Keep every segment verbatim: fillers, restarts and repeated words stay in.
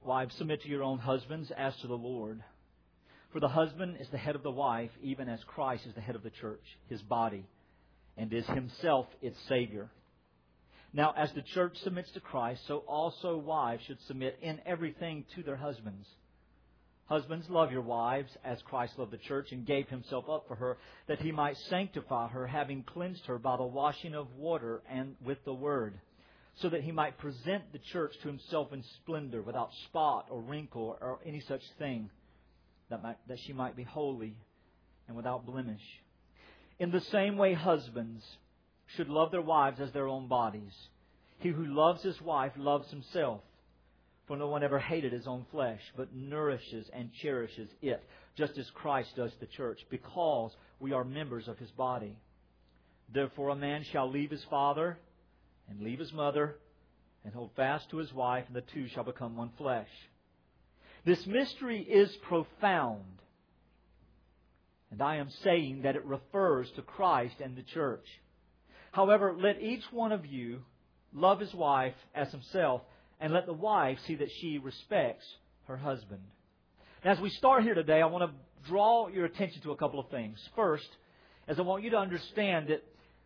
Wives, submit to your own husbands as to the Lord. For the husband is the head of the wife, even as Christ is the head of the church, His body, and is Himself its Savior. Now, as the church submits to Christ, so also wives should submit in everything to their husbands. Husbands, love your wives as Christ loved the church and gave Himself up for her, that He might sanctify her, having cleansed her by the washing of water and with the word, so that He might present the church to Himself in splendor, without spot or wrinkle or any such thing, that, might, that she might be holy and without blemish. In the same way, husbands should love their wives as their own bodies. He who loves his wife loves himself. For no one ever hated his own flesh, but nourishes and cherishes it, just as Christ does the church, because we are members of His body. Therefore a man shall leave his father and leave his mother, and hold fast to his wife, and the two shall become one flesh. This mystery is profound, and I am saying that it refers to Christ and the church. However, let each one of you love his wife as himself, and let the wife see that she respects her husband. Now, as we start here today, I want to draw your attention to a couple of things. First, as I want you to understand that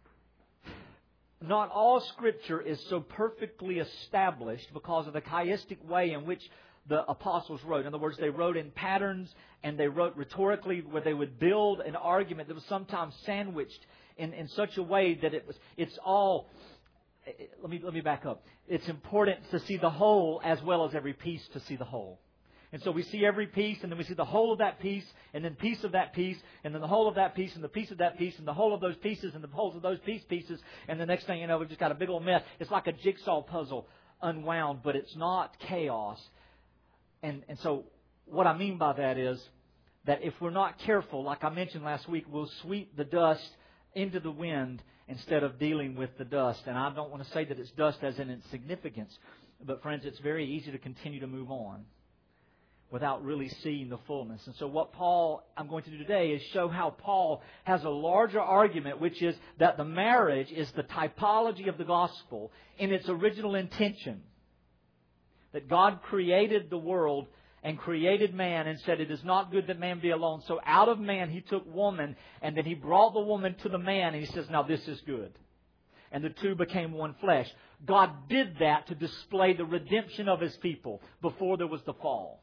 not all Scripture is so perfectly established because of the chiastic way in which the apostles wrote. In other words, they wrote in patterns and they wrote rhetorically, where they would build an argument that was sometimes sandwiched in, in such a way that it was it's all let me let me back up. It's important to see the whole as well as every piece to see the whole. And so we see every piece, and then we see the whole of that piece, and then piece of that piece, and then the whole of that piece, and the piece of that piece, and the whole of those pieces, and the whole of those piece pieces, and the next thing you know, we've just got a big old mess. It's like a jigsaw puzzle unwound, but it's not chaos. And and so what I mean by that is that if we're not careful, like I mentioned last week, we'll sweep the dust into the wind instead of dealing with the dust. And I don't want to say that it's dust as in its significance, but friends, it's very easy to continue to move on without really seeing the fullness. And so what Paul, I'm going to do today is show how Paul has a larger argument, which is that the marriage is the typology of the gospel in its original intention. That God created the world and created man and said, it is not good that man be alone. So out of man He took woman, and then He brought the woman to the man, and He says, now this is good. And the two became one flesh. God did that to display the redemption of His people before there was the fall.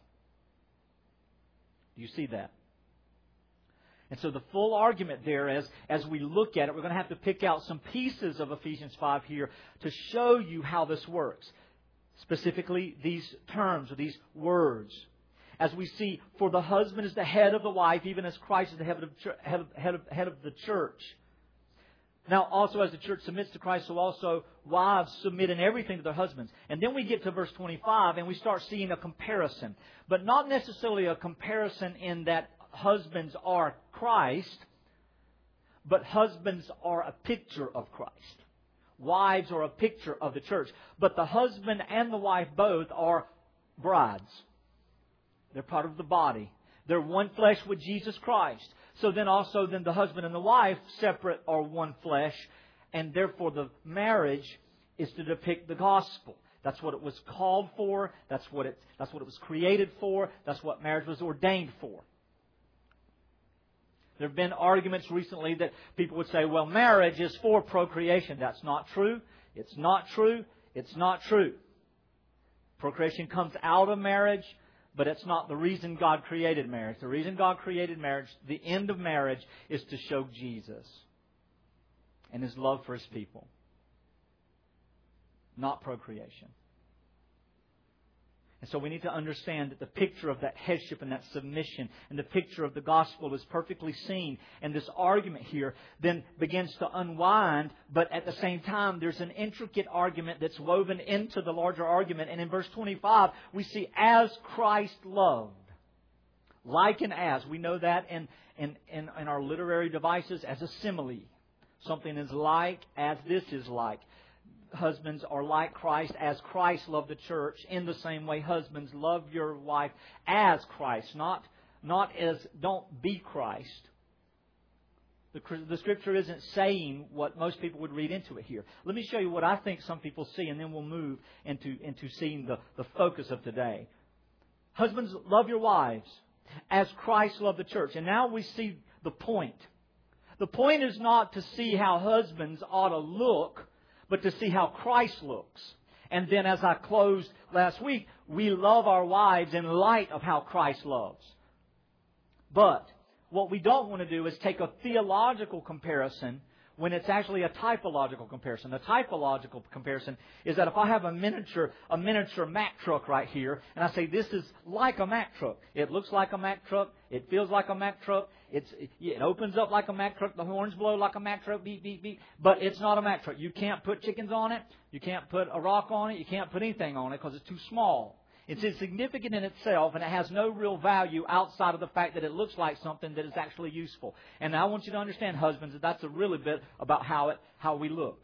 Do you see that? And so the full argument there is, as we look at it, we're going to have to pick out some pieces of Ephesians five here to show you how this works. Specifically, these terms or these words. As we see, for the husband is the head of the wife, even as Christ is the head of, head of, head of, head of the church. Now, also as the church submits to Christ, so also wives submit in everything to their husbands. And then we get to verse twenty-five and we start seeing a comparison. But not necessarily a comparison in that husbands are Christ, but husbands are a picture of Christ. Wives are a picture of the church. But the husband and the wife both are brides. They're part of the body. They're one flesh with Jesus Christ. So then also then the husband and the wife separate are one flesh. And therefore the marriage is to depict the gospel. That's what it was called for. That's what it, that's what it was created for. That's what marriage was ordained for. There have been arguments recently that people would say, well, marriage is for procreation. That's not true. It's not true. It's not true. Procreation comes out of marriage, but it's not the reason God created marriage. The reason God created marriage, the end of marriage, is to show Jesus and His love for His people. Not procreation. And so we need to understand that the picture of that headship and that submission and the picture of the gospel is perfectly seen. And this argument here then begins to unwind, but at the same time there's an intricate argument that's woven into the larger argument. And in verse twenty-five we see as Christ loved. Like and as. We know that in, in, in, in our literary devices as a simile. Something is like as this is like. Husbands are like Christ as Christ loved the church. In the same way, husbands, love your wife as Christ. Not, not as, don't be Christ. The, the Scripture isn't saying what most people would read into it here. Let me show you what I think some people see, and then we'll move into, into seeing the, the focus of today. Husbands, love your wives as Christ loved the church. And now we see the point. The point is not to see how husbands ought to look, but to see how Christ looks. And then as I closed last week, we love our wives in light of how Christ loves. But what we don't want to do is take a theological comparison when it's actually a typological comparison. The typological comparison is that if I have a miniature, a miniature Mack truck right here, and I say this is like a Mack truck. It looks like a Mack truck. It feels like a Mack truck. It's, it opens up like a Mack truck. The horns blow like a Mack truck. Beep, beep, beep. But it's not a Mack truck. You can't put chickens on it. You can't put a rock on it. You can't put anything on it because it's too small. It's insignificant in itself, and it has no real value outside of the fact that it looks like something that is actually useful. And I want you to understand, husbands, that that's a really bit about how it how we look.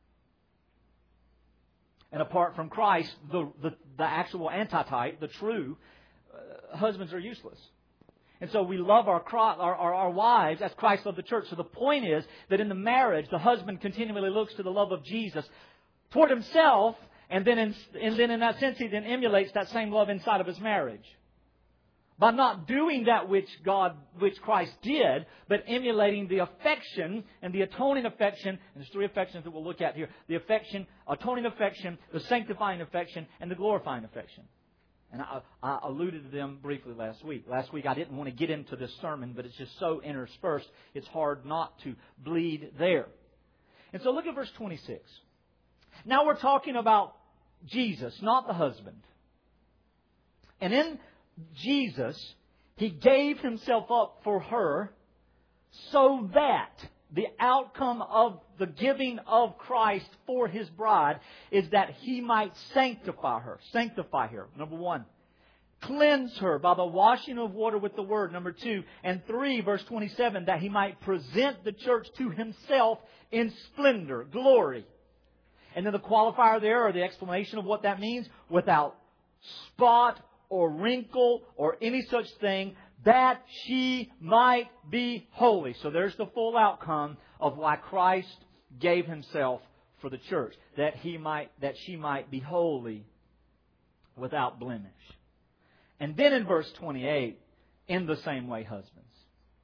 And apart from Christ, the the, the actual antitype, the true, uh, husbands are useless. And so we love our, our, our, our wives as Christ loved the church. So the point is that in the marriage, the husband continually looks to the love of Jesus toward himself. And then, in, and then in that sense, he then emulates that same love inside of his marriage. By not doing that which God, which Christ did, but emulating the affection and the atoning affection. And there's three affections that we'll look at here. The affection, atoning affection, the sanctifying affection, and the glorifying affection. And I, I alluded to them briefly last week. Last week I didn't want to get into this sermon, but it's just so interspersed, it's hard not to bleed there. And so look at verse twenty-six. Now we're talking about Jesus, not the husband. And in Jesus, He gave Himself up for her so that the outcome of the giving of Christ for His bride is that He might sanctify her. Sanctify her, number one. Cleanse her by the washing of water with the Word, number two. And three, verse twenty-seven, that He might present the church to Himself in splendor, glory. And then the qualifier there, or the explanation of what that means, without spot or wrinkle or any such thing, that she might be holy. So there's the full outcome of why Christ gave Himself for the church, that he might, that she might be holy without blemish. And then in verse twenty-eight, in the same way, husbands.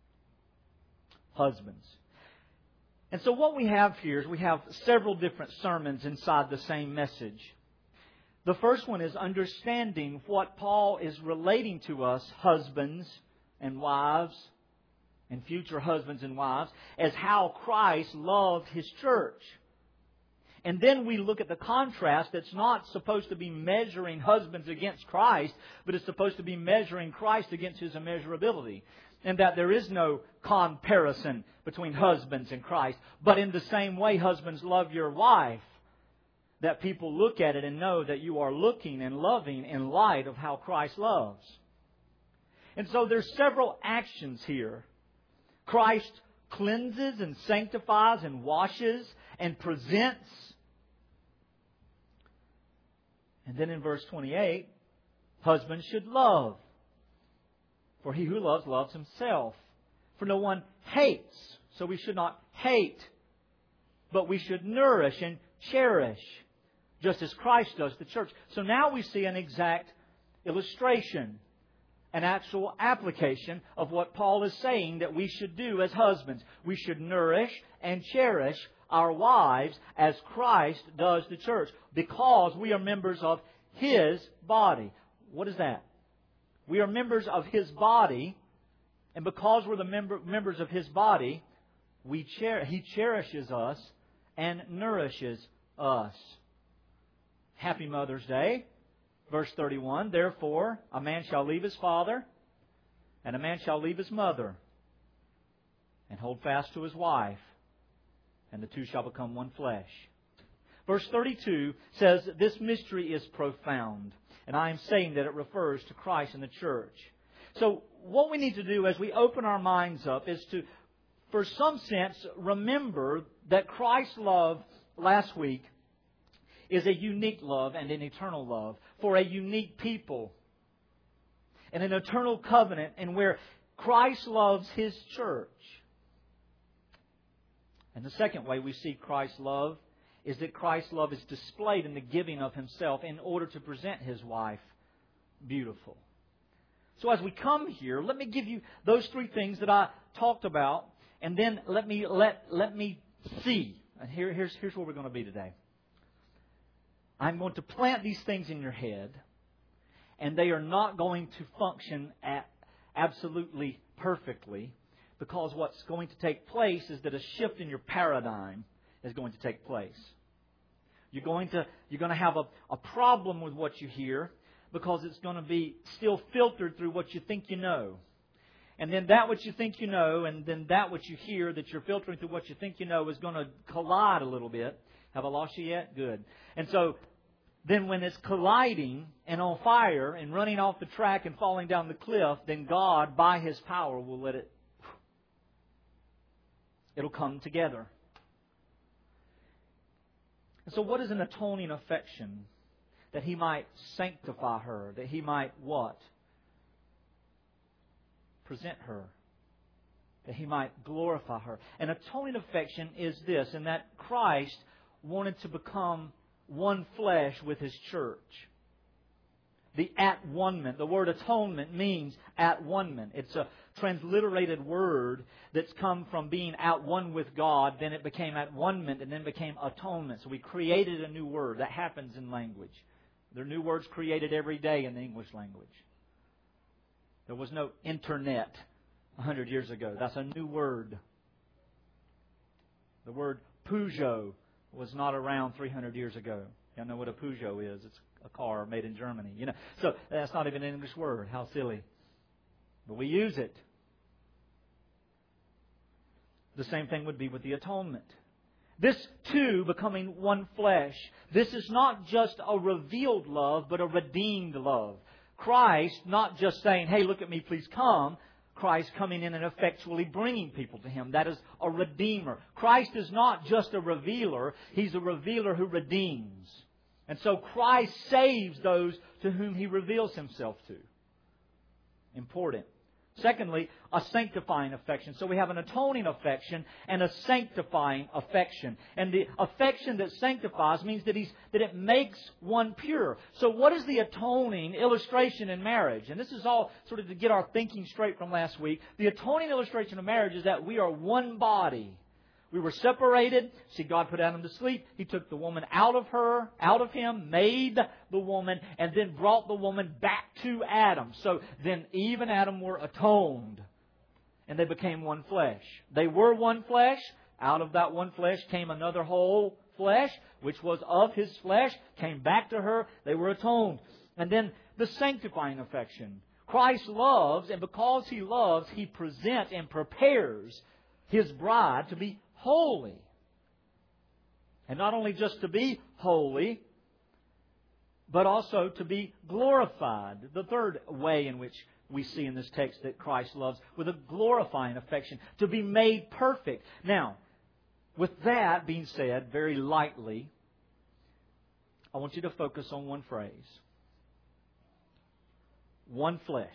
Husbands. And so what we have here is we have several different sermons inside the same message. The first one is understanding what Paul is relating to us, husbands and wives, and future husbands and wives, as how Christ loved His church. And then we look at the contrast that's not supposed to be measuring husbands against Christ, but it's supposed to be measuring Christ against His immeasurability. And that there is no comparison between husbands and Christ. But in the same way, husbands, love your wife. That people look at it and know that you are looking and loving in light of how Christ loves. And so there's several actions here. Christ cleanses and sanctifies and washes and presents. And then in verse twenty-eight, husbands should love. For he who loves, loves himself. For no one hates, so we should not hate. But we should nourish and cherish, just as Christ does the church. So now we see an exact illustration, an actual application of what Paul is saying that we should do as husbands. We should nourish and cherish our wives as Christ does the church, because we are members of His body. What is that? We are members of His body, and because we're the member, members of His body, we cher- He cherishes us and nourishes us. Happy Mother's Day. Verse thirty-one, therefore, a man shall leave his father, and a man shall leave his mother, and hold fast to his wife, and the two shall become one flesh. Verse thirty-two says, this mystery is profound. And I am saying that it refers to Christ and the church. So what we need to do as we open our minds up is to, for some sense, remember that Christ's love last week is a unique love and an eternal love for a unique people. And an eternal covenant, and where Christ loves His church. And the second way we see Christ's love is that Christ's love is displayed in the giving of Himself in order to present His wife beautiful. So as we come here, let me give you those three things that I talked about, and then let me let let me see. And here, here's here's where we're going to be today. I'm going to plant these things in your head, and they are not going to function at absolutely perfectly, because what's going to take place is that a shift in your paradigm is going to take place. You're going to you're going to have a, a problem with what you hear, because it's going to be still filtered through what you think you know. And then that which you think you know, and then that which you hear that you're filtering through what you think you know is going to collide a little bit. Have I lost you yet? Good. And so then when it's colliding and on fire and running off the track and falling down the cliff, then God, by His power, will let it, it'll come together. And so what is an atoning affection? That He might sanctify her. That He might what? Present her. That He might glorify her. An atoning affection is this, in that Christ wanted to become one flesh with His church. The at-one-ment. The word atonement means at-one-ment. It's a transliterated word that's come from being at one with God, then it became at-one-ment, and then became atonement. So we created a new word. That happens in language. There are new words created every day in the English language. There was no internet a hundred years ago. That's a new word. The word Peugeot was not around three hundred years ago. Y'all know what a Peugeot is? It's a car made in Germany. You know, so that's not even an English word. How silly. But we use it. The same thing would be with the atonement. This two becoming one flesh. This is not just a revealed love, but a redeemed love. Christ not just saying, hey, look at me, please come. Christ coming in and effectually bringing people to Him. That is a redeemer. Christ is not just a revealer. He's a revealer who redeems. And so Christ saves those to whom He reveals Himself to. Important. Secondly, a sanctifying affection. So we have an atoning affection and a sanctifying affection. And the affection that sanctifies means that he's that it makes one pure. So what is the atoning illustration in marriage? And this is all sort of to get our thinking straight from last week. The atoning illustration of marriage is that we are one body. We were separated. See, God put Adam to sleep. He took the woman out of her, out of him, made the woman, and then brought the woman back to Adam. So then Eve and Adam were atoned. And they became one flesh. They were one flesh. Out of that one flesh came another whole flesh, which was of His flesh, came back to her. They were atoned. And then the sanctifying affection. Christ loves, and because He loves, He presents and prepares His bride to be holy. And not only just to be holy, but also to be glorified. The third way in which we see in this text that Christ loves, with a glorifying affection, to be made perfect. Now, with that being said, very lightly, I want you to focus on one phrase. One flesh.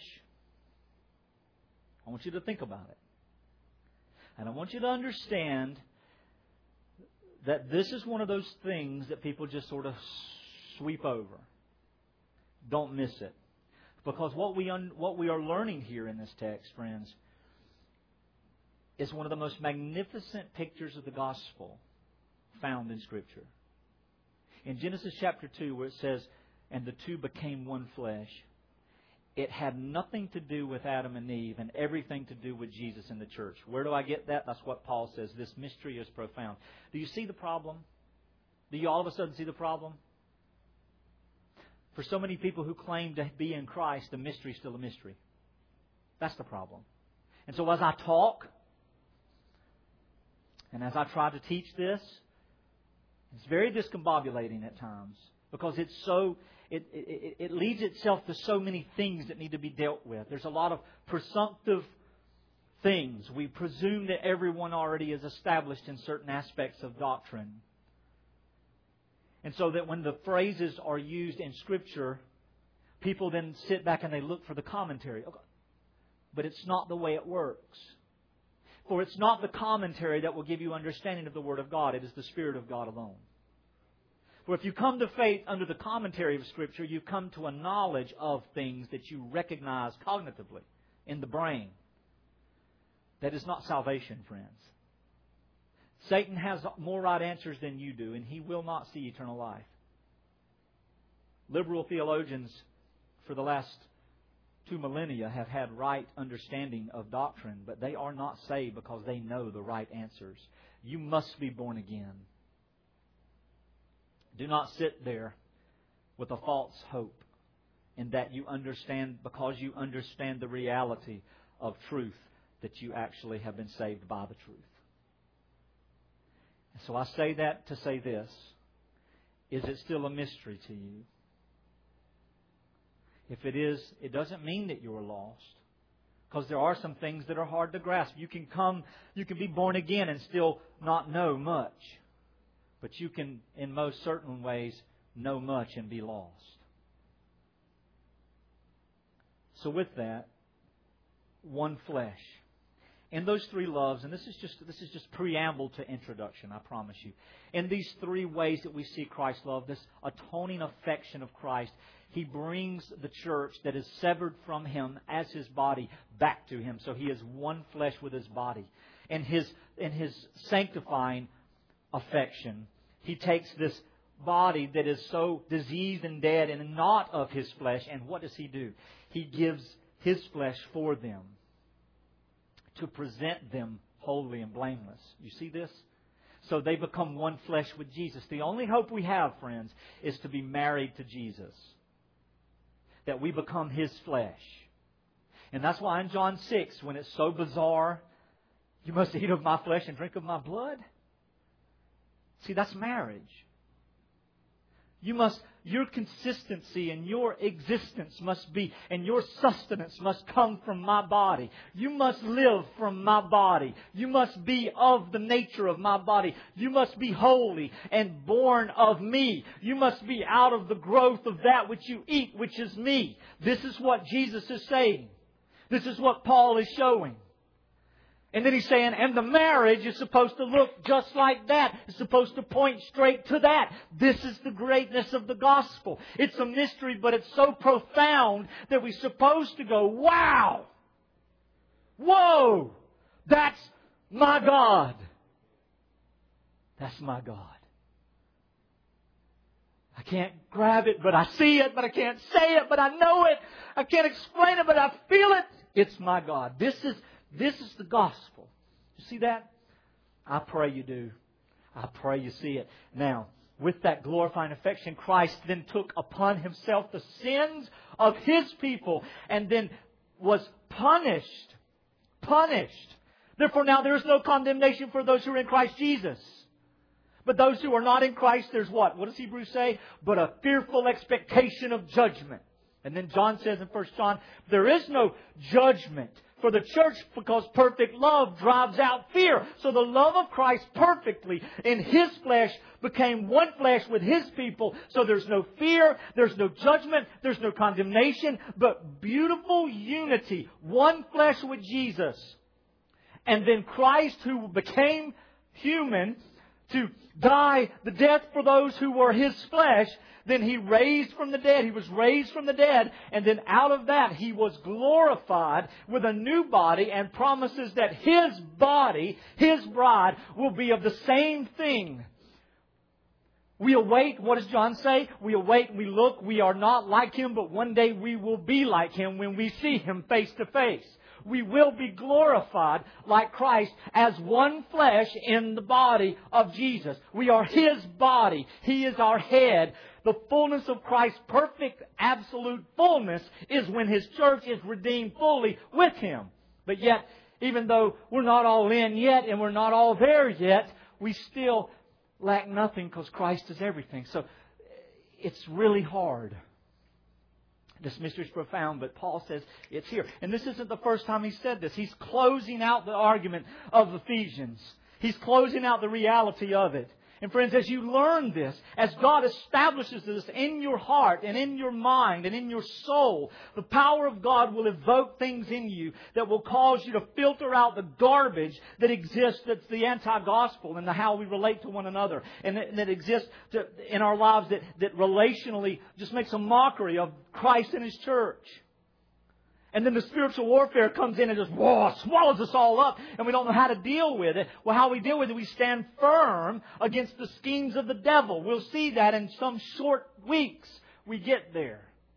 I want you to think about it. And I want you to understand that this is one of those things that people just sort of sweep over. Don't miss it. Because what we un- what we are learning here in this text, friends, is one of the most magnificent pictures of the gospel found in Scripture. In Genesis chapter two, where it says, and the two became one flesh, it had nothing to do with Adam and Eve and everything to do with Jesus and the church. Where do I get that? That's what Paul says. This mystery is profound. Do you see the problem? Do you all of a sudden see the problem? For so many people who claim to be in Christ, the mystery is still a mystery. That's the problem. And so as I talk, and as I try to teach this, it's very discombobulating at times. Because it's so, it, it, it leads itself to so many things that need to be dealt with. There's a lot of presumptive things. We presume that everyone already is established in certain aspects of doctrine. And so that when the phrases are used in Scripture, people then sit back and they look for the commentary. But it's not the way it works. For it's not the commentary that will give you understanding of the Word of God. It is the Spirit of God alone. For if you come to faith under the commentary of Scripture, you come to a knowledge of things that you recognize cognitively in the brain. That is not salvation, friends. Satan has more right answers than you do, and he will not see eternal life. Liberal theologians for the last two millennia have had right understanding of doctrine, but they are not saved because they know the right answers. You must be born again. Do not sit there with a false hope in that you understand, because you understand the reality of truth, that you actually have been saved by the truth. So I say that to say this. Is it still a mystery to you? If it is, it doesn't mean that you are lost. Because there are some things that are hard to grasp. You can come, you can be born again and still not know much. But you can, in most certain ways, know much and be lost. So with that, one flesh. In those three loves, and this is just this is just preamble to introduction, I promise you. In these three ways that we see Christ's love, this atoning affection of Christ, He brings the church that is severed from Him as His body back to Him. So He is one flesh with His body. In His, in His sanctifying affection, He takes this body that is so diseased and dead and not of His flesh, and what does He do? He gives His flesh for them, to present them holy and blameless. You see this? So they become one flesh with Jesus. The only hope we have, friends, is to be married to Jesus. That we become His flesh. And that's why in John six, when it's so bizarre, you must eat of my flesh and drink of my blood. See, that's marriage. You must, your consistency and your existence must be, and your sustenance must come from my body. You must live from my body. You must be of the nature of my body. You must be holy and born of me. You must be out of the growth of that which you eat, which is me. This is what Jesus is saying. This is what Paul is showing. And then he's saying, and the marriage is supposed to look just like that. It's supposed to point straight to that. This is the greatness of the gospel. It's a mystery, but it's so profound that we're supposed to go, wow! Whoa! That's my God. That's my God. I can't grab it, but I see it, but I can't say it, but I know it. I can't explain it, but I feel it. It's my God. This is This is the gospel. You see that? I pray you do. I pray you see it. Now, with that glorifying affection, Christ then took upon Himself the sins of His people and then was punished. Punished. Therefore, now there is no condemnation for those who are in Christ Jesus. But those who are not in Christ, there's what? What does Hebrews say? But a fearful expectation of judgment. And then John says in First John, there is no judgment for the church because perfect love drives out fear. So the love of Christ perfectly in His flesh became one flesh with His people. So there's no fear, there's no judgment, there's no condemnation, but beautiful unity. One flesh with Jesus. And then Christ, who became human to die the death for those who were His flesh, then He raised from the dead. He was raised from the dead. And then out of that, He was glorified with a new body and promises that His body, His bride, will be of the same thing. We await, what does John say? We await, we look, we are not like Him, but one day we will be like Him when we see Him face to face. We will be glorified like Christ as one flesh in the body of Jesus. We are His body. He is our head. The fullness of Christ's perfect, absolute fullness is when His church is redeemed fully with Him. But yet, even though we're not all in yet and we're not all there yet, we still lack nothing because Christ is everything. So it's really hard. This mystery is profound, but Paul says it's here. And this isn't the first time he said this. He's closing out the argument of Ephesians. He's closing out the reality of it. And friends, as you learn this, as God establishes this in your heart and in your mind and in your soul, the power of God will evoke things in you that will cause you to filter out the garbage that exists, that's the anti-gospel and the how we relate to one another, and that, that exists to, in our lives that, that relationally just makes a mockery of Christ and His church. And then the spiritual warfare comes in and just whoa, swallows us all up, and we don't know how to deal with it. Well, how we deal with it, we stand firm against the schemes of the devil. We'll see that in some short weeks we get there.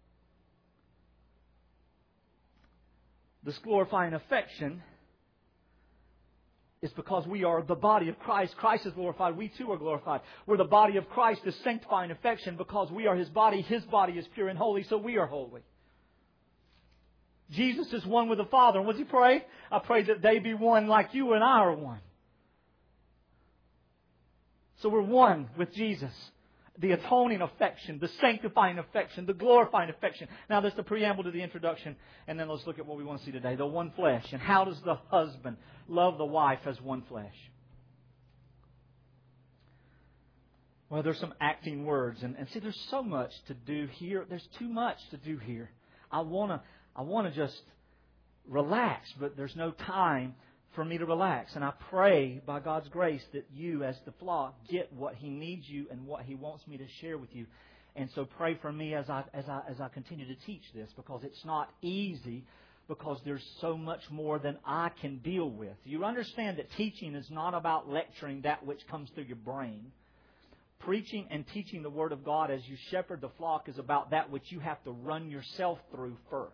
This glorifying affection is because we are the body of Christ. Christ is glorified. We too are glorified. We're the body of Christ, this sanctifying affection, because we are His body. His body is pure and holy, so we are holy. Jesus is one with the Father. And what does He pray? I pray that they be one like you and I are one. So we're one with Jesus. The atoning affection, the sanctifying affection, the glorifying affection. Now that's the preamble to the introduction. And then let's look at what we want to see today. The one flesh. And how does the husband love the wife as one flesh? Well, there's some acting words. And, and see, there's so much to do here. There's too much to do here. I want to... I want to just relax, but there's no time for me to relax. And I pray by God's grace that you, as the flock, get what He needs you and what He wants me to share with you. And so pray for me as I as I as I continue to teach this, because it's not easy, because there's so much more than I can deal with. You understand that teaching is not about lecturing that which comes through your brain. Preaching and teaching the Word of God as you shepherd the flock is about that which you have to run yourself through first.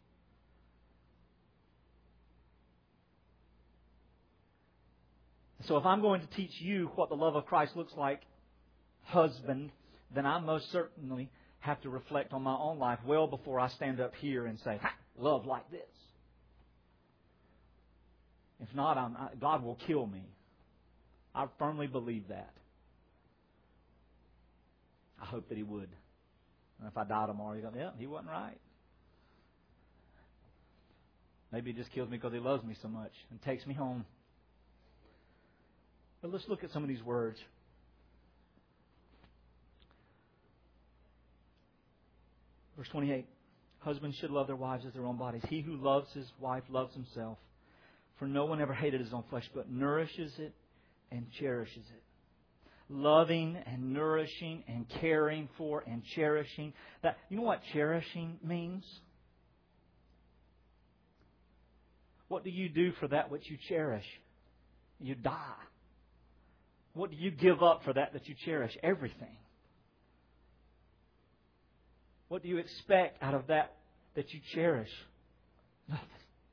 So if I'm going to teach you what the love of Christ looks like, husband, then I most certainly have to reflect on my own life well before I stand up here and say, ha, love like this. If not, I'm, I, God will kill me. I firmly believe that. I hope that He would. And if I die tomorrow, you go, yeah, He wasn't right. Maybe He just kills me because He loves me so much and takes me home. But let's look at some of these words. Verse twenty-eight. Husbands should love their wives as their own bodies. He who loves his wife loves himself. For no one ever hated his own flesh, but nourishes it and cherishes it. Loving and nourishing and caring for and cherishing. That, you know what cherishing means? What do you do for that which you cherish? You die. What do you give up for that that you cherish? Everything. What do you expect out of that that you cherish? Nothing.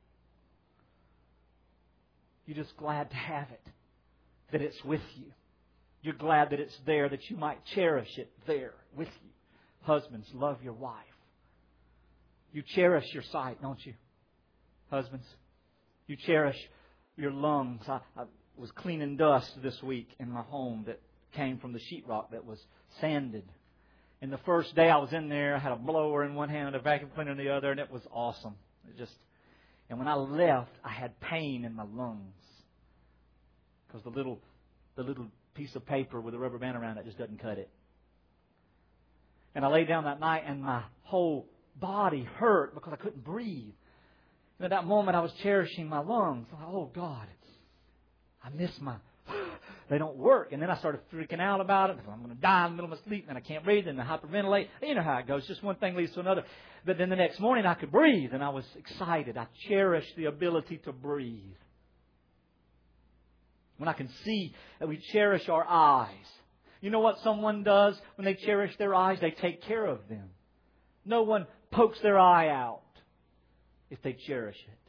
You're just glad to have it, that it's with you. You're glad that it's there, that you might cherish it there with you. Husbands, love your wife. You cherish your sight, don't you? Husbands, you cherish your lungs. I, I was cleaning dust this week in my home that came from the sheetrock that was sanded. And the first day I was in there, I had a blower in one hand, a vacuum cleaner in the other, and it was awesome. It just, and when I left, I had pain in my lungs because the little, the little piece of paper with a rubber band around it just doesn't cut it. And I laid down that night, and my whole body hurt because I couldn't breathe. And at that moment, I was cherishing my lungs. I thought, oh God, I miss my. They don't work. And then I started freaking out about it. I'm going to die in the middle of my sleep and I can't breathe and I hyperventilate. You know how it goes. Just one thing leads to another. But then the next morning I could breathe and I was excited. I cherished the ability to breathe. When I can see that we cherish our eyes. You know what someone does when they cherish their eyes? They take care of them. No one pokes their eye out if they cherish it.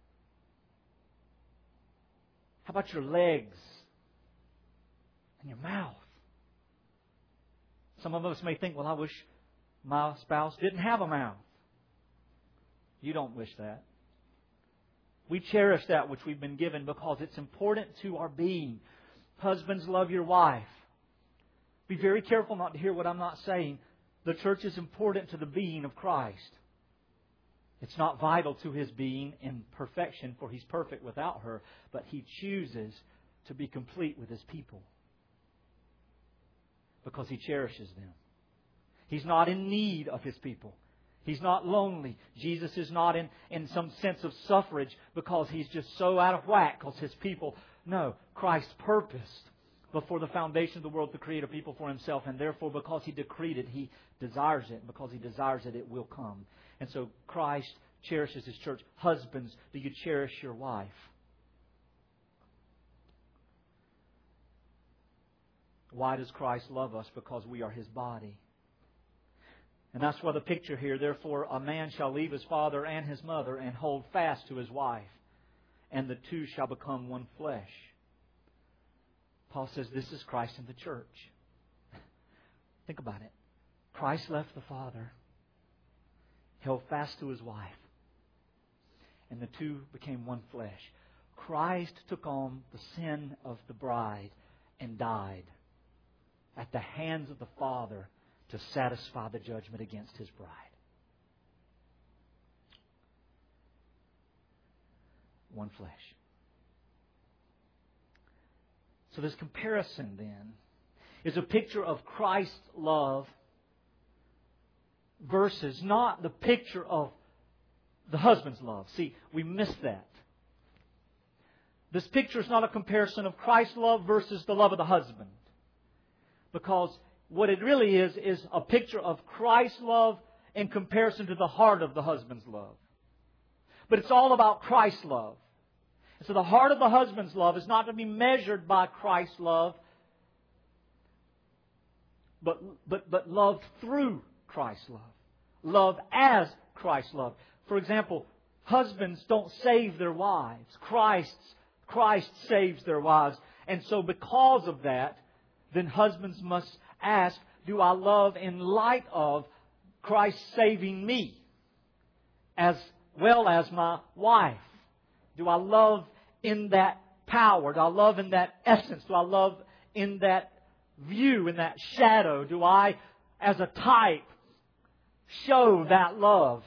How about your legs? And your mouth. Some of us may think, well, I wish my spouse didn't have a mouth. You don't wish that. We cherish that which we've been given because it's important to our being. Husbands, love your wife. Be very careful not to hear what I'm not saying. The church is important to the being of Christ. It's not vital to His being in perfection, for He's perfect without her, but He chooses to be complete with His people. because He cherishes them. He's not in need of His people. He's not lonely. Jesus is not in, in some sense of suffrage because He's just so out of whack because His people. No, Christ purposed before the foundation of the world to create a people for Himself, and therefore because He decreed it, He desires it. And because He desires it, it will come. And so Christ cherishes His church. Husbands, do you cherish your wife? Why does Christ love us? Because we are His body. And that's why the picture here, therefore a man shall leave his father and his mother and hold fast to his wife, and the two shall become one flesh. Paul says this is Christ in the church. Think about it. Christ left the Father, held fast to His wife, and the two became one flesh. Christ took on the sin of the bride and died at the hands of the Father to satisfy the judgment against His bride. One flesh. So this comparison then is a picture of Christ's love versus not the picture of the husband's love. See, we miss that. This picture is not a comparison of Christ's love versus the love of the husband. Because what it really is, is a picture of Christ's love in comparison to the heart of the husband's love. But it's all about Christ's love. And so the heart of the husband's love is not to be measured by Christ's love, but, but, but love through Christ's love. Love as Christ's love. For example, husbands don't save their wives. Christ, Christ saves their wives. And so because of that, then husbands must ask, do I love in light of Christ saving me as well as my wife? Do I love in that power? Do I love in that essence? Do I love in that view, in that shadow? Do I, as a type, show that love?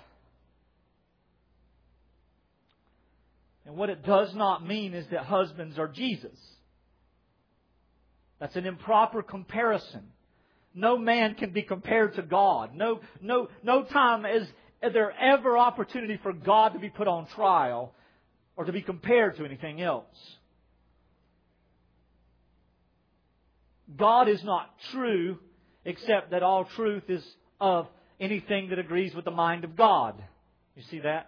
And what it does not mean is that husbands are Jesus. That's an improper comparison. No man can be compared to God. No, no, no time is there ever opportunity for God to be put on trial or to be compared to anything else. God is not true except that all truth is of anything that agrees with the mind of God. You see that?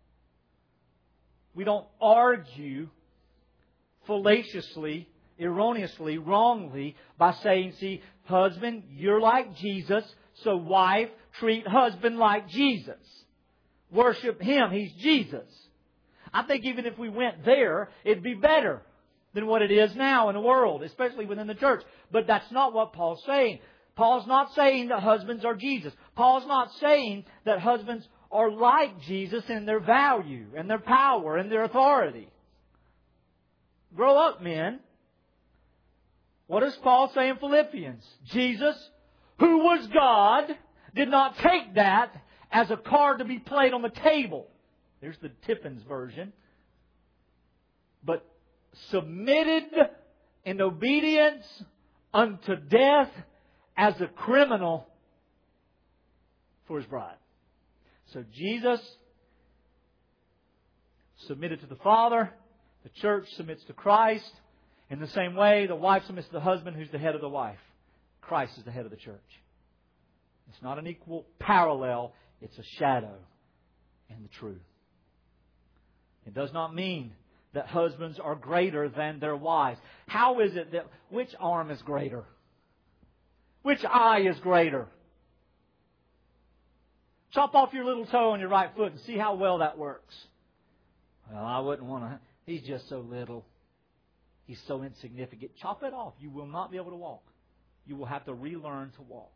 We don't argue fallaciously, erroneously, wrongly by saying, see, husband, you're like Jesus, so wife, treat husband like Jesus. Worship Him. He's Jesus. I think even if we went there, it'd be better than what it is now in the world, especially within the church. But that's not what Paul's saying. Paul's not saying that husbands are Jesus. Paul's not saying that husbands are like Jesus in their value and their power and their authority. Grow up, men. What does Paul say in Philippians? Jesus, who was God, did not take that as a card to be played on the table. There's the Tippins version. But submitted in obedience unto death as a criminal for His bride. So Jesus submitted to the Father. The church submits to Christ. In the same way, the wife submits to the husband who's the head of the wife. Christ is the head of the church. It's not an equal parallel. It's a shadow and the truth. It does not mean that husbands are greater than their wives. How is it that which arm is greater? Which eye is greater? Chop off your little toe on your right foot and see how well that works. Well, I wouldn't want to. He's just so little. He's so insignificant. Chop it off. You will not be able to walk. You will have to relearn to walk.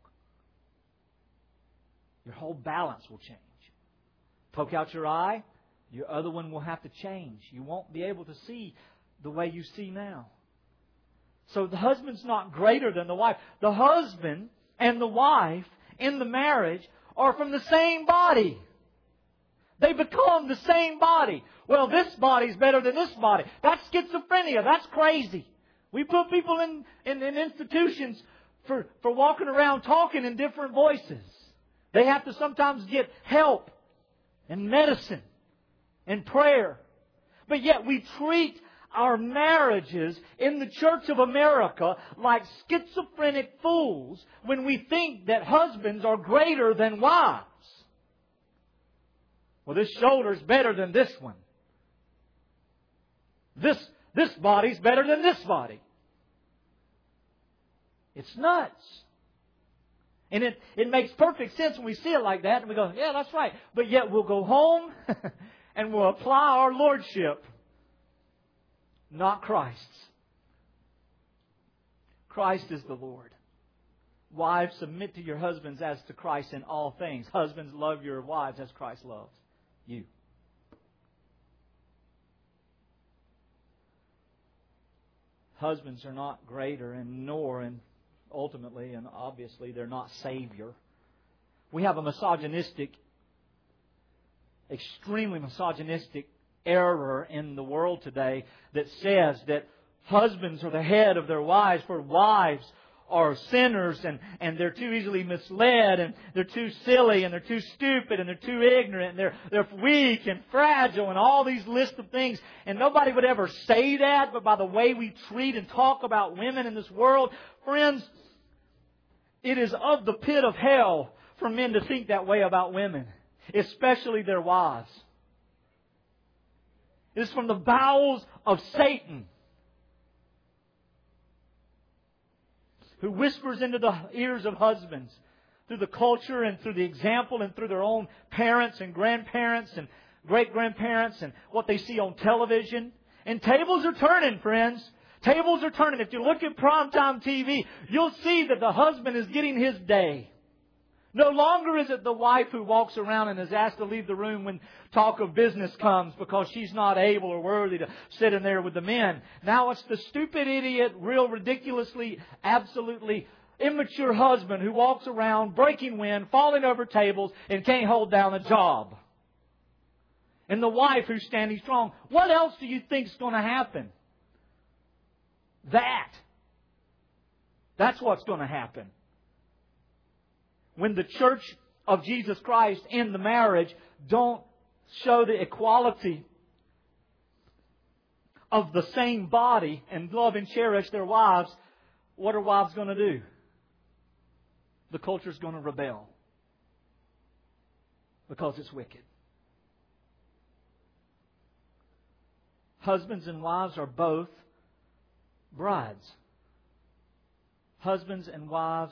Your whole balance will change. Poke out your eye, your other one will have to change. You won't be able to see the way you see now. So the husband's not greater than the wife. The husband and the wife in the marriage are from the same body. They become the same body. Well, this body's better than this body. That's schizophrenia. That's crazy. We put people in, in, in institutions for, for walking around talking in different voices. They have to sometimes get help and medicine and prayer. But yet we treat our marriages in the Church of America like schizophrenic fools when we think that husbands are greater than wives. Well, this shoulder's better than this one. This, this body's better than this body. It's nuts. And it, it makes perfect sense when we see it like that and we go, yeah, that's right. But yet we'll go home and we'll apply our lordship, not Christ's. Christ is the Lord. Wives, submit to your husbands as to Christ in all things. Husbands, love your wives as Christ loves you. Husbands are not greater, and nor, and ultimately and obviously, they're not Savior. We have a misogynistic, extremely misogynistic error in the world today that says that husbands are the head of their wives, for wives are sinners and, and they're too easily misled and they're too silly and they're too stupid and they're too ignorant and they're, they're weak and fragile and all these lists of things. And nobody would ever say that, but by the way we treat and talk about women in this world, friends, it is of the pit of hell for men to think that way about women, especially their wives. It is from the bowels of Satan, who whispers into the ears of husbands through the culture and through the example and through their own parents and grandparents and great-grandparents and what they see on television. And tables are turning, friends. Tables are turning. If you look at primetime T V, you'll see that the husband is getting his day. No longer is it the wife who walks around and is asked to leave the room when talk of business comes because she's not able or worthy to sit in there with the men. Now it's the stupid idiot, real ridiculously, absolutely immature husband who walks around breaking wind, falling over tables, and can't hold down a job. And the wife who's standing strong. What else do you think is going to happen? That. That's what's going to happen. When the Church of Jesus Christ in the marriage don't show the equality of the same body and love and cherish their wives, what are wives going to do? The culture's going to rebel. Because it's wicked. Husbands and wives are both brides. Husbands and wives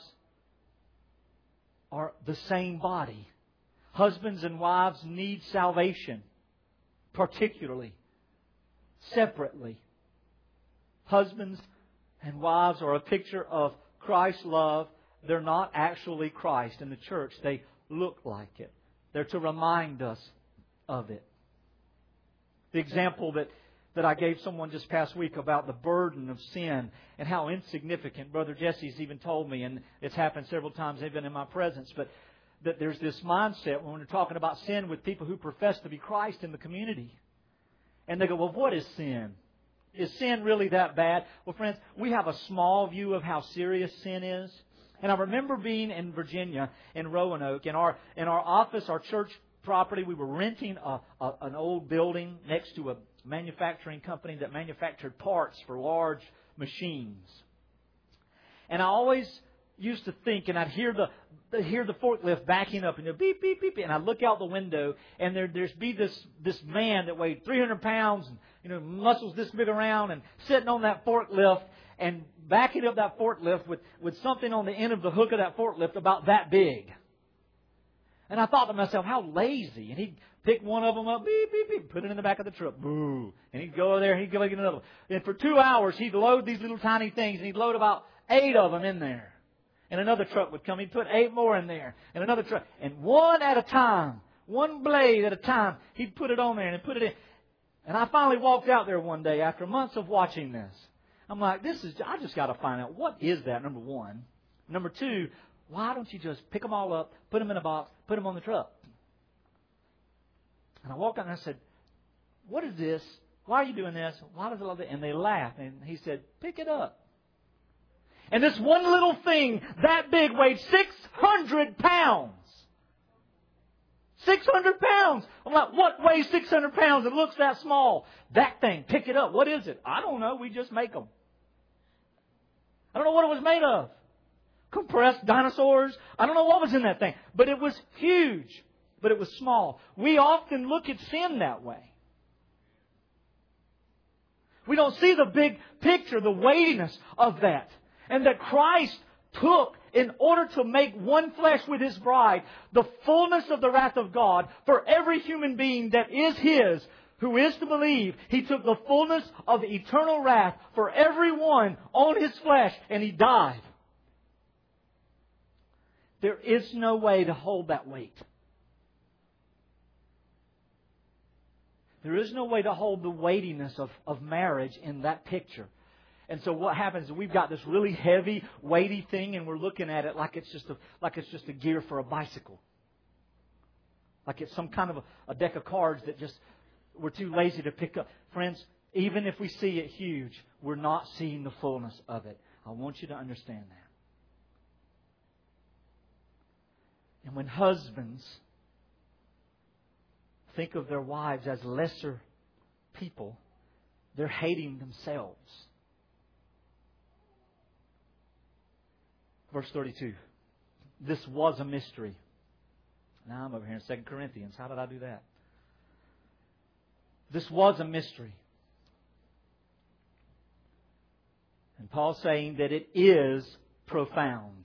are the same body. Husbands and wives need salvation, particularly, separately. Husbands and wives are a picture of Christ's love. They're not actually Christ in the church. They look like it. They're to remind us of it. The example that that I gave someone just past week about the burden of sin and how insignificant. Brother Jesse's even told me, and it's happened several times even in my presence, but that there's this mindset when we're talking about sin with people who profess to be Christ in the community. And they go, well, what is sin? Is sin really that bad? Well, friends, we have a small view of how serious sin is. And I remember being in Virginia, in Roanoke, in our, in our office, our church property, we were renting a, a, an old building next to a manufacturing company that manufactured parts for large machines. And I always used to think, and I'd hear the, the hear the forklift backing up, and you know, beep, beep, beep, and I'd look out the window, and there there'd be this this man that weighed three hundred pounds, and you know, muscles this big around, and sitting on that forklift, and backing up that forklift with, with something on the end of the hook of that forklift about that big. And I thought to myself, how lazy. And he'd pick one of them up, beep, beep, beep, put it in the back of the truck, boo. And he'd go over there and he'd go get another one. And for two hours, he'd load these little tiny things, and he'd load about eight of them in there. And another truck would come, he'd put eight more in there. And another truck. And one at a time, one blade at a time, he'd put it on there and he'd put it in. And I finally walked out there one day after months of watching this. I'm like, this is, I just got to find out, what is that, number one? Number two, why don't you just pick them all up, put them in a box, put them on the truck? And I walked out and I said, what is this? Why are you doing this? Why does it love it? And they laughed. And he said, pick it up. And this one little thing, that big, weighed six hundred pounds. six hundred pounds. I'm like, what weighs six hundred pounds? It looks that small. That thing, pick it up. What is it? I don't know. We just make them. I don't know what it was made of. Compressed dinosaurs. I don't know what was in that thing. But it was huge. But it was small. We often look at sin that way. We don't see the big picture, the weightiness of that. And that Christ took, in order to make one flesh with His bride, the fullness of the wrath of God for every human being that is His, who is to believe. He took the fullness of eternal wrath for everyone on His flesh, and He died. There is no way to hold that weight. There is no way to hold the weightiness of, of marriage in that picture. And so what happens is we've got this really heavy, weighty thing, and we're looking at it like it's just a, like it's just a gear for a bicycle. Like it's some kind of a, a deck of cards that just we're too lazy to pick up. Friends, even if we see it huge, we're not seeing the fullness of it. I want you to understand that. And when husbands think of their wives as lesser people, they're hating themselves. Verse thirty-two. This was a mystery. Now I'm over here in Second Corinthians. How did I do that? This was a mystery. And Paul's saying that it is profound.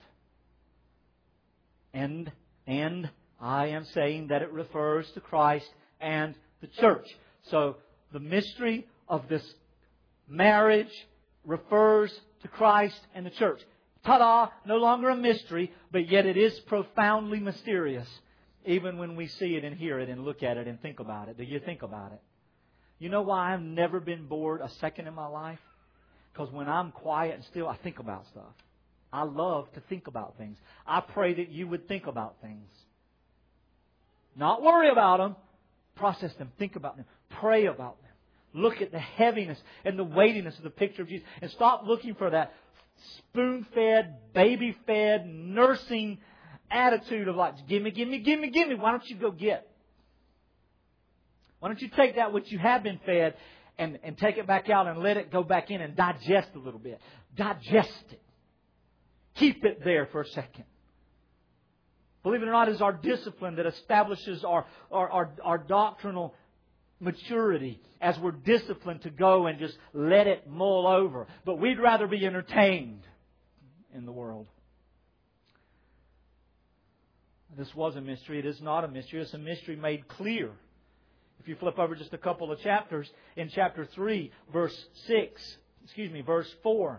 And, and I am saying that it refers to Christ and the church. So the mystery of this marriage refers to Christ and the church. Ta-da! No longer a mystery, but yet it is profoundly mysterious. Even when we see it and hear it and look at it and think about it. Do you think about it? You know why I've never been bored a second in my life? Because when I'm quiet and still, I think about stuff. I love to think about things. I pray that you would think about things. Not worry about them. Process them. Think about them. Pray about them. Look at the heaviness and the weightiness of the picture of Jesus. And stop looking for that spoon-fed, baby-fed, nursing attitude of like, give me, give me, give me, give me. Why don't you go get? Why don't you take that which you have been fed and, and take it back out and let it go back in and digest a little bit. Digest it. Keep it there for a second. Believe it or not, it's our discipline that establishes our, our, our, our doctrinal maturity as we're disciplined to go and just let it mull over. But we'd rather be entertained in the world. This was a mystery. It is not a mystery. It's a mystery made clear. If you flip over just a couple of chapters, in chapter three, verse six, excuse me, verse four.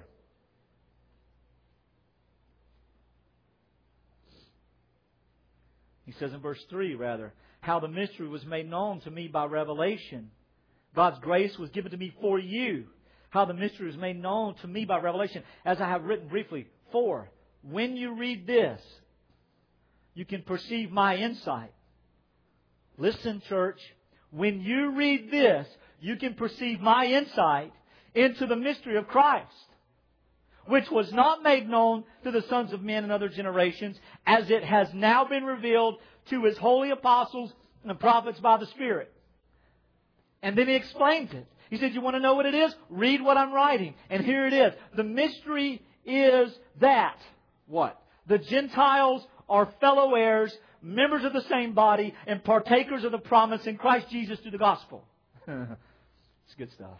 He says in verse three, rather, how the mystery was made known to me by revelation. God's grace was given to me for you. How the mystery was made known to me by revelation. As I have written briefly, for when you read this, you can perceive my insight. Listen, church. When you read this, you can perceive my insight into the mystery of Christ, which was not made known to the sons of men in other generations, as it has now been revealed to His holy apostles and prophets by the Spirit. And then He explains it. He said, you want to know what it is? Read what I'm writing. And here it is. The mystery is that. What? The Gentiles are fellow heirs, members of the same body, and partakers of the promise in Christ Jesus through the gospel. It's good stuff.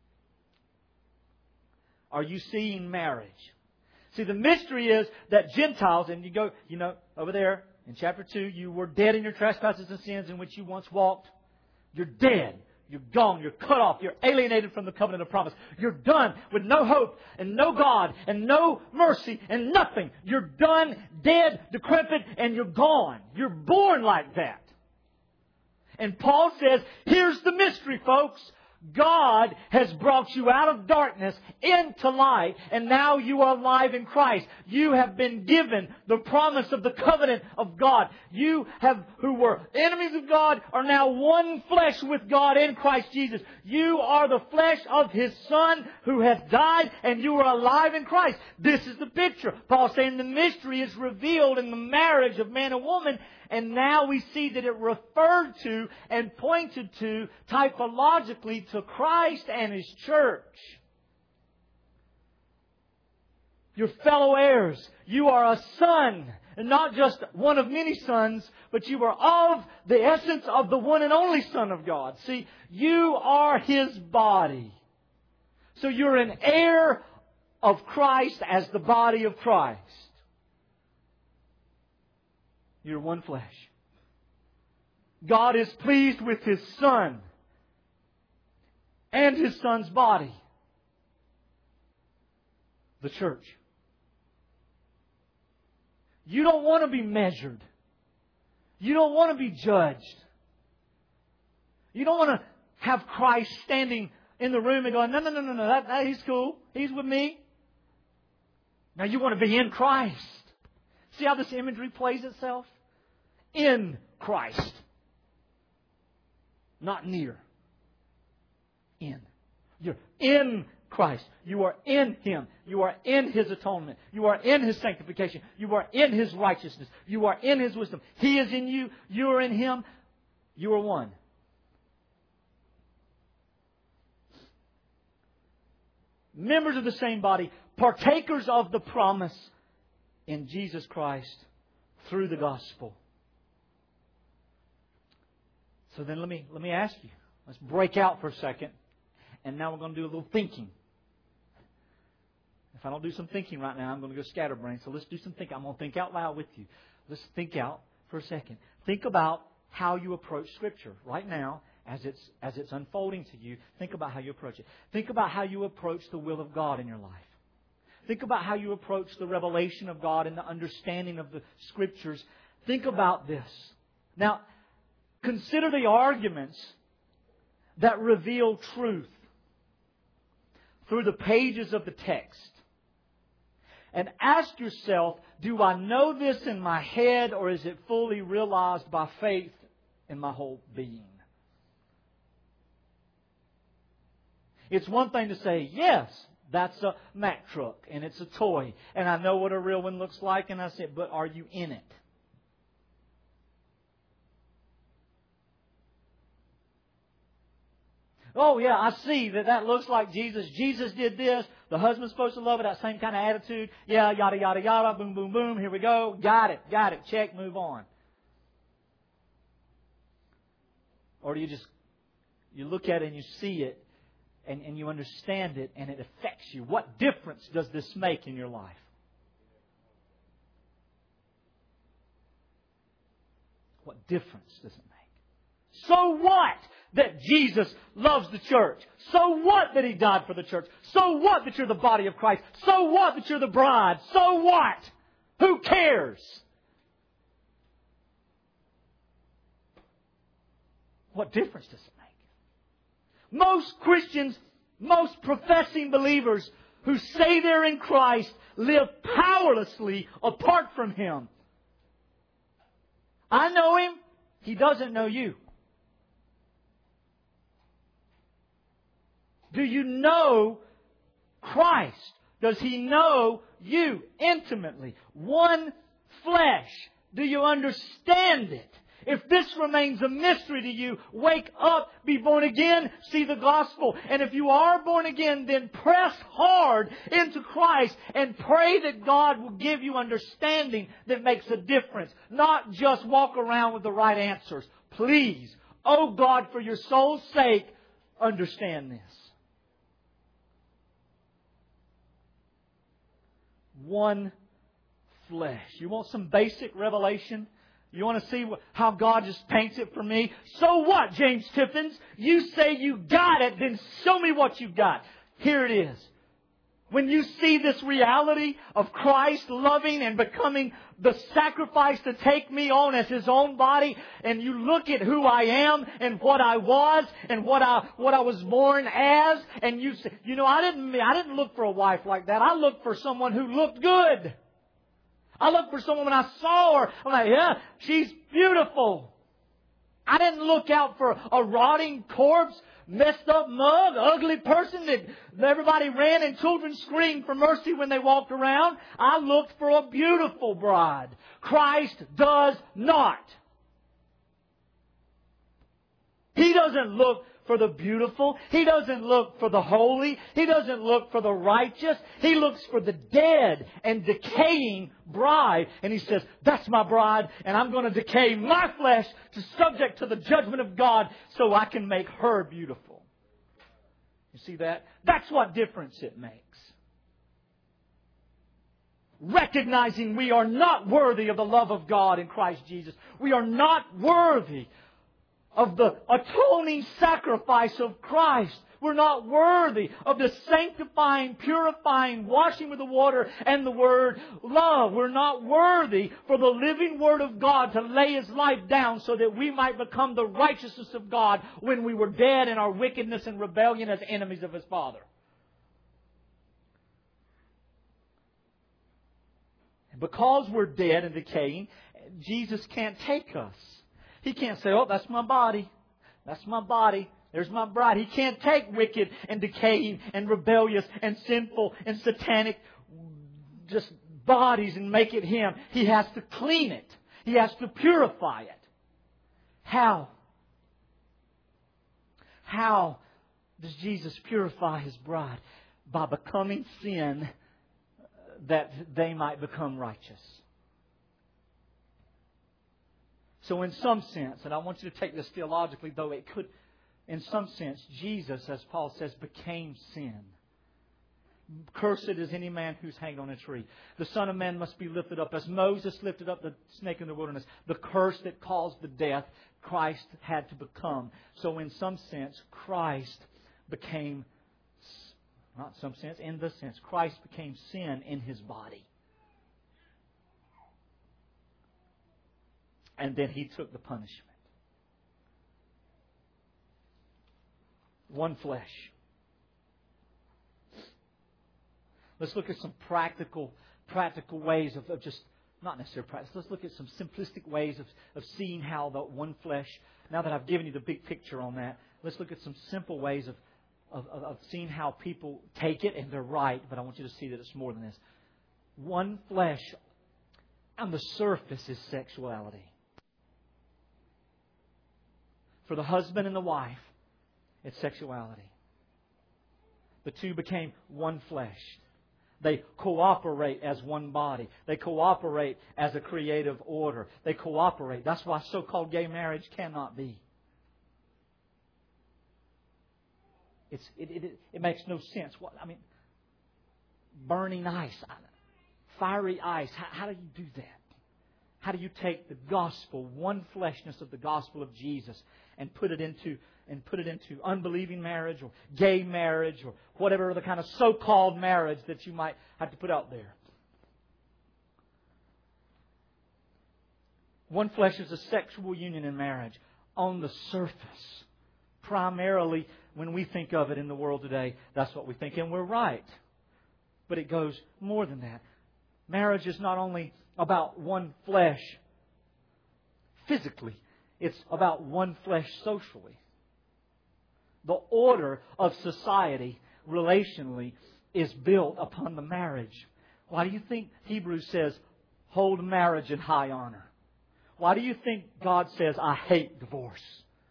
Are you seeing marriage? See, the mystery is that Gentiles, and you go, you know, over there in chapter two, you were dead in your trespasses and sins in which you once walked. You're dead. You're gone. You're cut off. You're alienated from the covenant of promise. You're done with no hope and no God and no mercy and nothing. You're done, dead, decrepit, and you're gone. You're born like that. And Paul says, here's the mystery, folks. God has brought you out of darkness into light, and now you are alive in Christ. You have been given the promise of the covenant of God. You have, who were enemies of God, are now one flesh with God in Christ Jesus. You are the flesh of His Son who hath died, and you are alive in Christ. This is the picture. Paul's saying the mystery is revealed in the marriage of man and woman. And now we see that it referred to and pointed to typologically to Christ and His church. Your fellow heirs. You are a son. And not just one of many sons, but you are of the essence of the one and only Son of God. See, you are His body. So you're an heir of Christ as the body of Christ. You're one flesh. God is pleased with His Son and His Son's body, the church. You don't want to be measured. You don't want to be judged. You don't want to have Christ standing in the room and going, no, no, no, no, no, that, that, He's cool. He's with me. Now you want to be in Christ. See how this imagery plays itself? In Christ. Not near. In. You're in Christ. You are in Him. You are in His atonement. You are in His sanctification. You are in His righteousness. You are in His wisdom. He is in you. You are in Him. You are one. Members of the same body, partakers of the promise in Jesus Christ through the gospel. So then let me let me ask you. Let's break out for a second. And now we're going to do a little thinking. If I don't do some thinking right now, I'm going to go scatterbrain. So let's do some thinking. I'm going to think out loud with you. Let's think out for a second. Think about how you approach Scripture right now as it's as it's unfolding to you. Think about how you approach it. Think about how you approach the will of God in your life. Think about how you approach the revelation of God and the understanding of the Scriptures. Think about this. Now, consider the arguments that reveal truth through the pages of the text. And ask yourself, do I know this in my head, or is it fully realized by faith in my whole being? It's one thing to say, yes, that's a Mack truck and it's a toy and I know what a real one looks like, and I said, but are you in it? Oh yeah, I see that that looks like Jesus. Jesus did this. The husband's supposed to love it. That same kind of attitude. Yeah, yada, yada, yada. Boom, boom, boom. Here we go. Got it. Got it. Check. Move on. Or do you just, you look at it and you see it and, and you understand it and it affects you? What difference does this make in your life? What difference does it make? So what that Jesus loves the church? So what that He died for the church? So what that you're the body of Christ? So what that you're the bride? So what? Who cares? What difference does it make? Most Christians, most professing believers who say they're in Christ live powerlessly apart from Him. I know Him. He doesn't know you. Do you know Christ? Does He know you intimately? One flesh. Do you understand it? If this remains a mystery to you, wake up, be born again, see the gospel. And if you are born again, then press hard into Christ and pray that God will give you understanding that makes a difference. Not just walk around with the right answers. Please, oh God, for your soul's sake, understand this. One flesh. You want some basic revelation? You want to see how God just paints it for me? So what, James Tiffins? You say you got it, then show me what you got. Here it is. When you see this reality of Christ loving and becoming the sacrifice to take me on as His own body, and you look at who I am and what I was and what I what I was born as, and you say, you know, I didn't I didn't look for a wife like that. I looked for someone who looked good. I looked for someone when I saw her. I'm like, yeah, she's beautiful. I didn't look out for a rotting corpse, messed up mug, ugly person that everybody ran and children screamed for mercy when they walked around. I looked for a beautiful bride. Christ does not. He doesn't look for the beautiful. He doesn't look for the holy. He doesn't look for the righteous. He looks for the dead and decaying bride. And He says, that's my bride, and I'm going to decay my flesh to subject to the judgment of God so I can make her beautiful. You see that? That's what difference it makes. Recognizing we are not worthy of the love of God in Christ Jesus. We are not worthy of the atoning sacrifice of Christ. We're not worthy of the sanctifying, purifying, washing with the water and the Word love. We're not worthy for the living Word of God to lay His life down so that we might become the righteousness of God when we were dead in our wickedness and rebellion as enemies of His Father. And because we're dead and decaying, Jesus can't take us. He can't say, oh, that's my body. That's my body. There's my bride. He can't take wicked and decaying and rebellious and sinful and satanic just bodies and make it Him. He has to clean it. He has to purify it. How? How does Jesus purify His bride? By becoming sin that they might become righteous. So in some sense, and I want you to take this theologically, though it could, in some sense, Jesus, as Paul says, became sin. Cursed is any man who's hanged on a tree. The Son of Man must be lifted up. As Moses lifted up the snake in the wilderness, the curse that caused the death, Christ had to become. So in some sense, Christ became, not some sense, in the sense, Christ became sin in His body. And then He took the punishment. One flesh. Let's look at some practical, practical ways of, of just, not necessarily practice. Let's look at some simplistic ways of, of seeing how the one flesh, now that I've given you the big picture on that, let's look at some simple ways of, of, of, of seeing how people take it, and they're right, but I want you to see that it's more than this. One flesh on the surface is sexuality. For the husband and the wife, it's sexuality. The two became one flesh. They cooperate as one body. They cooperate as a creative order. They cooperate. That's why so-called gay marriage cannot be. It's, it, it, it makes no sense. What I mean, burning ice, fiery ice. How, how do you do that? How do you take the gospel, one fleshness of the gospel of Jesus, and put it into and put it into unbelieving marriage or gay marriage or whatever other kind of so-called marriage that you might have to put out there? One flesh is a sexual union in marriage on the surface. Primarily, when we think of it in the world today, that's what we think, and we're right. But it goes more than that. Marriage is not only about one flesh physically, it's about one flesh socially. The order of society relationally is built upon the marriage. Why do you think Hebrews says, hold marriage in high honor? Why do you think God says, I hate divorce?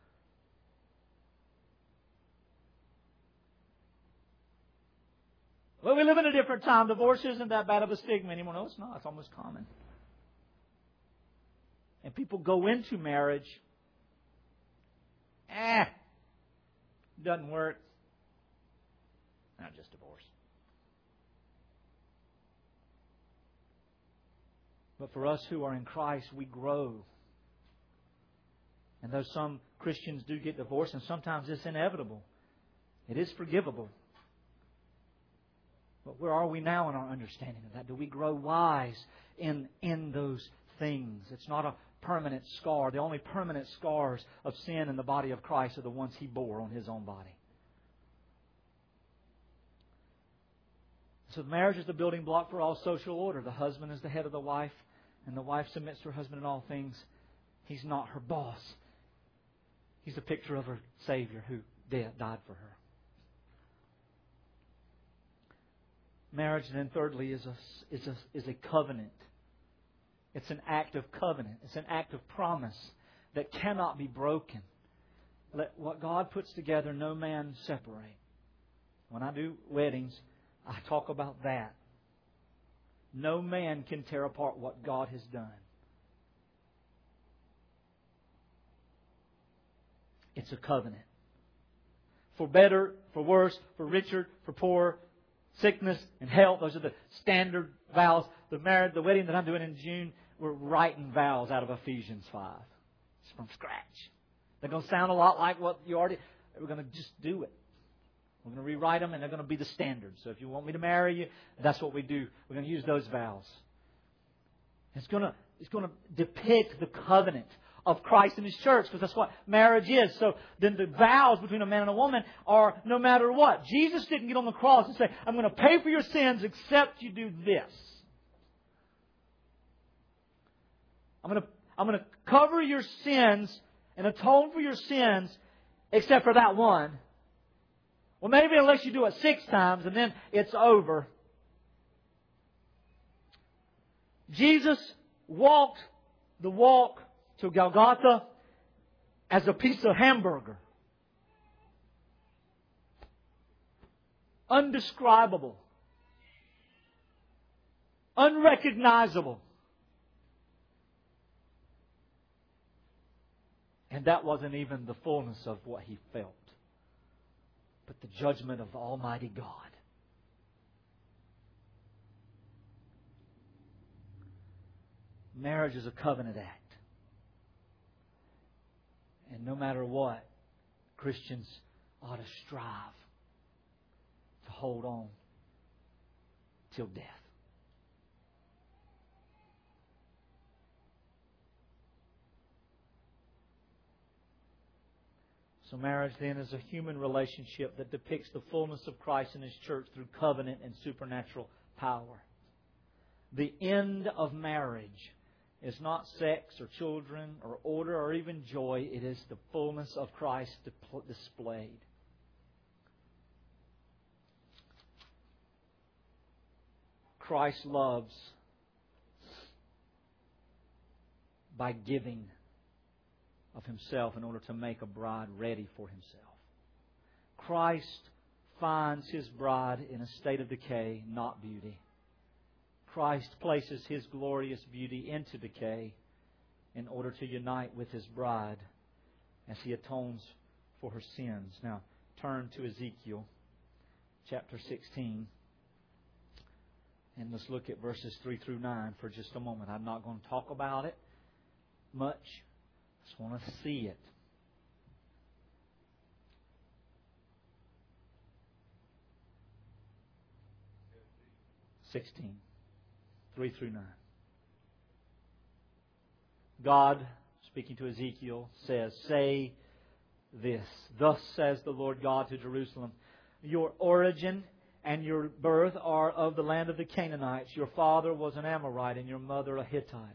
Well, we live in a different time. Divorce isn't that bad of a stigma anymore. No, it's not. It's almost common. And people go into marriage, eh, doesn't work. Not just divorce. But for us who are in Christ, we grow. And though some Christians do get divorced, and sometimes it's inevitable, it is forgivable. But where are we now in our understanding of that? Do we grow wise in, in those things? It's not a permanent scar. The only permanent scars of sin in the body of Christ are the ones He bore on His own body. So marriage is the building block for all social order. The husband is the head of the wife, and the wife submits to her husband in all things. He's not her boss. He's a picture of her Savior who died for her. Marriage, then, thirdly, is a, is a, is a covenant. It's an act of covenant. It's an act of promise that cannot be broken. Let what God puts together, no man separate. When I do weddings, I talk about that. No man can tear apart what God has done. It's a covenant. For better, for worse, for richer, for poorer, sickness and health. Those are the standard vows. The marriage, the wedding that I'm doing in June, we're writing vows out of Ephesians five. It's from scratch. They're going to sound a lot like what you already... We're going to just do it. We're going to rewrite them, and they're going to be the standard. So if you want me to marry you, that's what we do. We're going to use those vows. It's going to, it's going to depict the covenant of Christ and His church, because that's what marriage is. So then the vows between a man and a woman are no matter what. Jesus didn't get on the cross and say, I'm going to pay for your sins except you do this. I'm going to, I'm going to cover your sins and atone for your sins except for that one. Well, maybe unless you do it six times and then it's over. Jesus walked the walk to Golgotha as a piece of hamburger. Undescribable. Unrecognizable. And that wasn't even the fullness of what He felt, but the judgment of Almighty God. Marriage is a covenant act. And no matter what, Christians ought to strive to hold on till death. So marriage then is a human relationship that depicts the fullness of Christ and His church through covenant and supernatural power. The end of marriage is not sex or children or order or even joy. It is the fullness of Christ displayed. Christ loves by giving of Himself in order to make a bride ready for Himself. Christ finds His bride in a state of decay, not beauty. Christ places His glorious beauty into decay in order to unite with His bride as He atones for her sins. Now, turn to Ezekiel chapter sixteen. And let's look at verses three through nine for just a moment. I'm not going to talk about it much. I just want to see it. sixteen. three through nine. God, speaking to Ezekiel, says, say this. Thus says the Lord God to Jerusalem, your origin and your birth are of the land of the Canaanites. Your father was an Amorite and your mother a Hittite.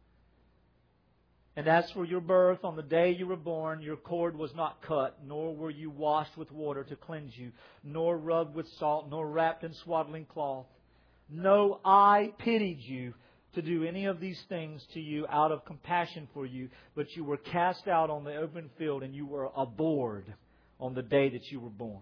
And as for your birth, on the day you were born, your cord was not cut, nor were you washed with water to cleanse you, nor rubbed with salt, nor wrapped in swaddling cloth. No, I pitied you to do any of these things to you out of compassion for you, but you were cast out on the open field and you were abhorred on the day that you were born.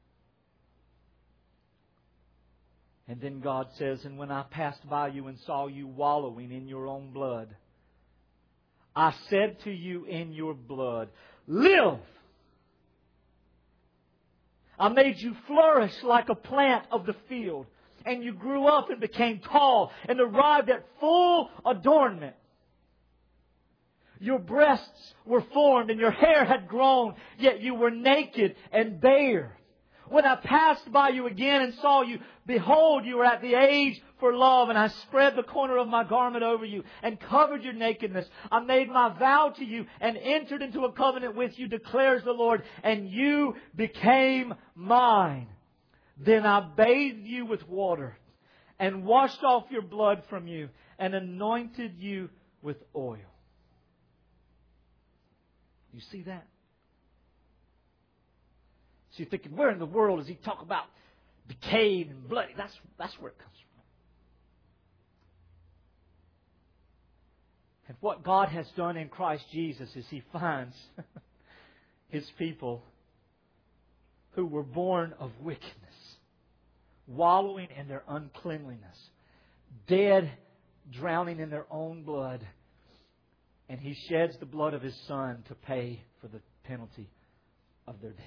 And then God says, and when I passed by you and saw you wallowing in your own blood, I said to you in your blood, live! I made you flourish like a plant of the field. And you grew up and became tall and arrived at full adornment. Your breasts were formed and your hair had grown, yet you were naked and bare. When I passed by you again and saw you, behold, you were at the age for love, and I spread the corner of my garment over you and covered your nakedness. I made my vow to you and entered into a covenant with you, declares the Lord, and you became mine. Then I bathed you with water and washed off your blood from you and anointed you with oil. You see that? So you're thinking, where in the world does he talk about decayed and bloody? That's, that's where it comes from. And what God has done in Christ Jesus is He finds His people who were born of wickedness, wallowing in their uncleanliness, dead, drowning in their own blood. And He sheds the blood of His Son to pay for the penalty of their death.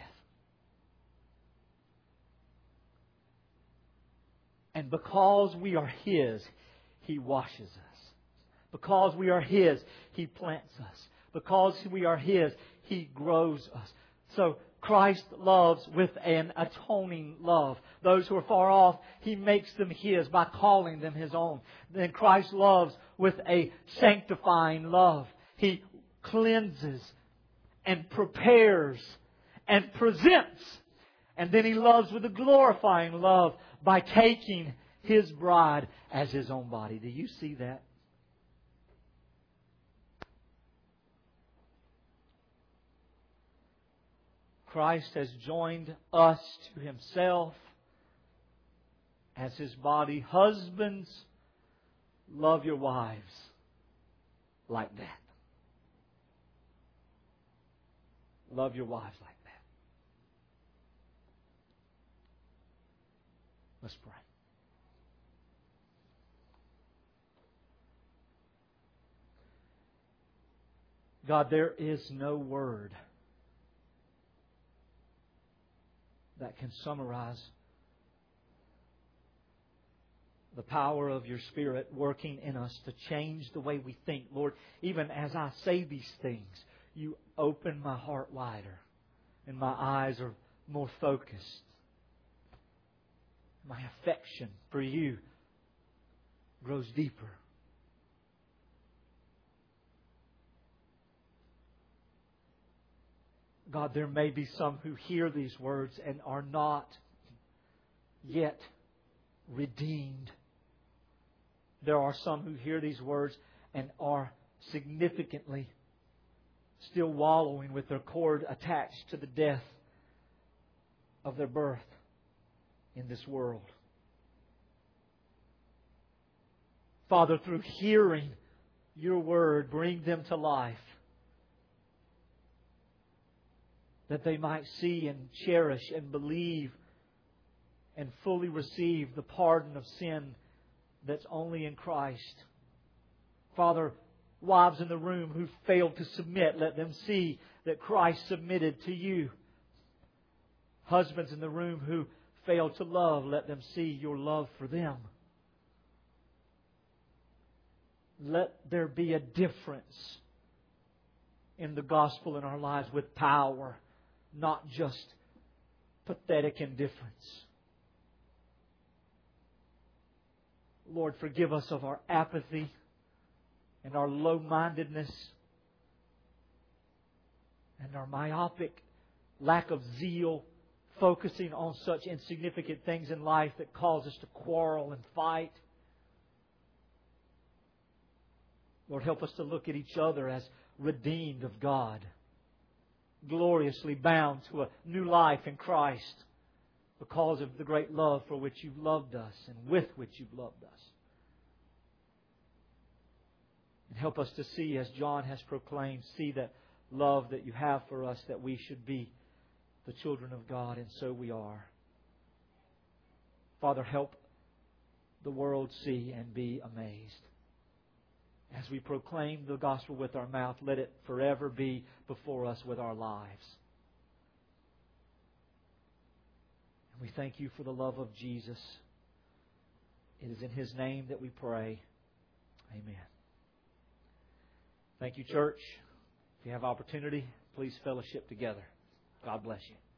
And because we are His, He washes us. Because we are His, He plants us. Because we are His, He grows us. So Christ loves with an atoning love. Those who are far off, He makes them His by calling them His own. Then Christ loves with a sanctifying love. He cleanses and prepares and presents. And then He loves with a glorifying love by taking His bride as His own body. Do you see that? Christ has joined us to Himself as His body. Husbands, love your wives like that. Love your wives like that. Let's pray. God, there is no word that can summarize the power of your Spirit working in us to change the way we think. Lord, even as I say these things, you open my heart wider and my eyes are more focused. My affection for you grows deeper. God, there may be some who hear these words and are not yet redeemed. There are some who hear these words and are significantly still wallowing with their cord attached to the death of their birth in this world. Father, through hearing your word, bring them to life, that they might see and cherish and believe and fully receive the pardon of sin that's only in Christ. Father, wives in the room who failed to submit, let them see that Christ submitted to you. Husbands in the room who failed to love, let them see your love for them. Let there be a difference in the gospel in our lives with power, not just pathetic indifference. Lord, forgive us of our apathy and our low-mindedness and our myopic lack of zeal, focusing on such insignificant things in life that cause us to quarrel and fight. Lord, help us to look at each other as redeemed of God, gloriously bound to a new life in Christ because of the great love for which you've loved us and with which you've loved us. And help us to see, as John has proclaimed, see that love that you have for us, that we should be the children of God, and so we are. Father, help the world see and be amazed. As we proclaim the gospel with our mouth, let it forever be before us with our lives. And we thank you for the love of Jesus. It is in His name that we pray. Amen. Thank you, church. If you have opportunity, please fellowship together. God bless you.